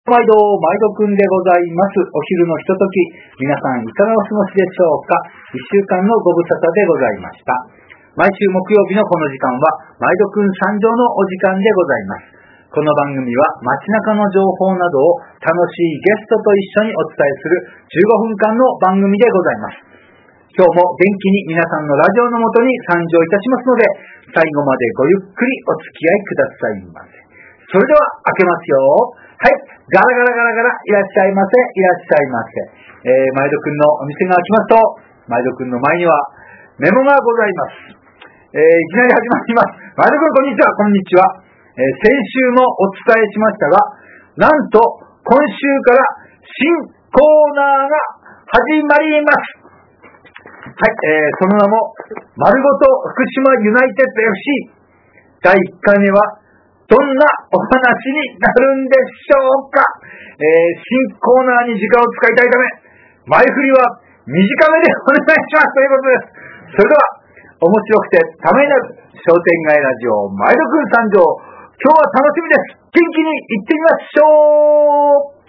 毎度くんでございます。お昼のひととき、皆さんいかがお過ごしでしょうか。一週間のご無沙汰でございました。毎週木曜日のこの時間は、毎度くん参上のお時間でございます。この番組は街中の情報などを楽しいゲストと一緒にお伝えする15分間の番組でございます。今日も元気に皆さんのラジオのもとに参上いたしますので、最後までごゆっくりお付き合いくださいませ。それでは開けますよ。はい、ガラガラガラガラ、いらっしゃいませ、いらっしゃいませ。毎度くんのお店が開きますと、毎度くんの前にはメモがございます。いきなり始まります。毎度くんこんにちは、こんにちは。先週もお伝えしましたが、なんと今週から新コーナーが始まります。はい、その名も、丸ごと福島ユナイテッド FC。第1回目は、どんなお話になるんでしょうか。新コーナーに時間を使いたいため、前振りは短めでお願いしますということです。それでは、面白くてためになる商店街ラジオ、前戸くん参上。今日は楽しみです。元気に行ってみましょう。